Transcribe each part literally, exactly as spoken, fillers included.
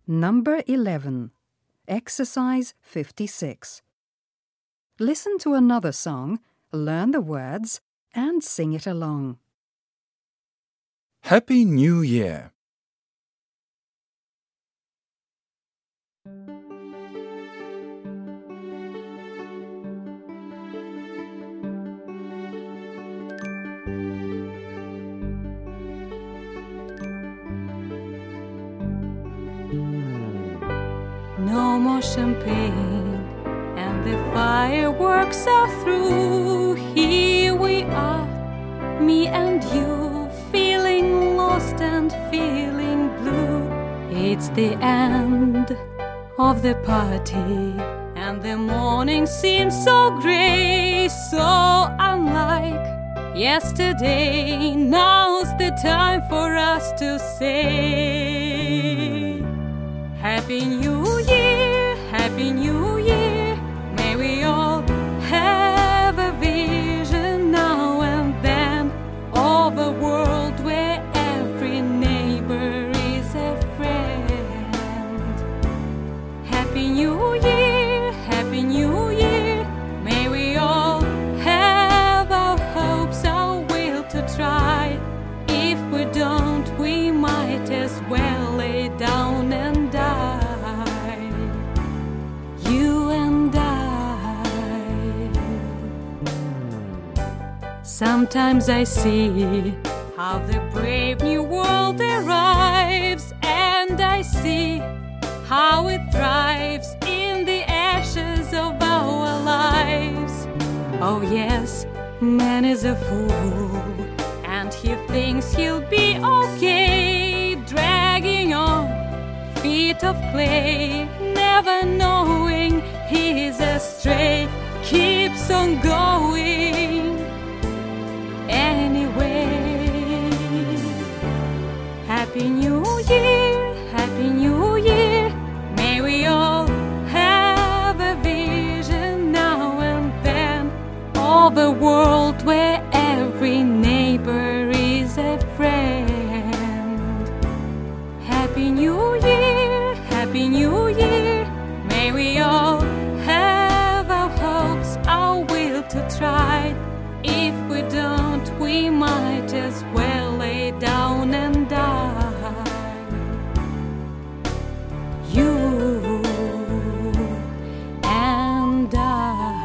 Number eleven. Exercise fifty-six. Listen to another song, learn the words, and sing it along. Happy New Year. No more champagne, and the fireworks are through. Here we are, me and you, feeling lost and feeling blue. It's the end of the party, and the morning seems so grey, so unlike yesterday. Now's the time for us to say Happy New Year, Happy New Year. May we all have a vision now and then of a world where every neighbor is a friend. Happy New Year, Happy New Year. May we all have our hopes, our will to try. If we don't, we might as well lay down and die. You and I. Sometimes I see how the brave new world arrives, and I see how it thrives in the ashes of our lives. Oh yes, man is a fool, and he thinks he'll be okay, dragging on feet of clay, never knowing he's astray, keeps on going anyway. Happy New Year, Happy New Year. May we all have a vision now and then of a world where every neighbor is a friend. Happy New Year, Happy New Year. May we all have our hopes, our will to try. If we don't, we might as well lay down and die. You and I.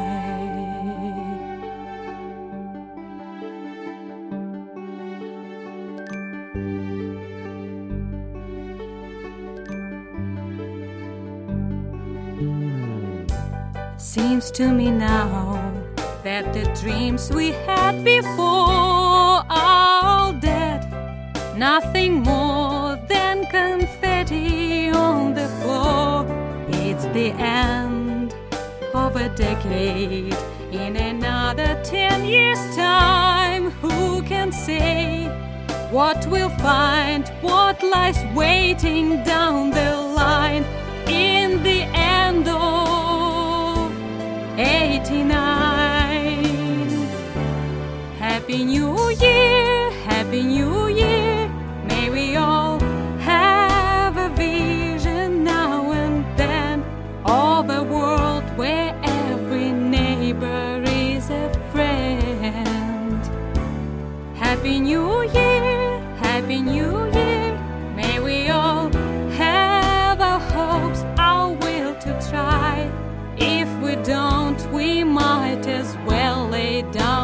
Seems to me now that the dreams we had before are all dead. Nothing more than confetti on the floor. It's the end of a decade. In another ten years' time, who can say what we'll find, what lies waiting down the line in the end of eighty-nine. Happy New Year, Happy New Year. May we all have a vision now and then of a world where every neighbor is a friend. Happy New Year, Happy New Year. May we all have our hopes, our will to try. If we don't, we might as well lay down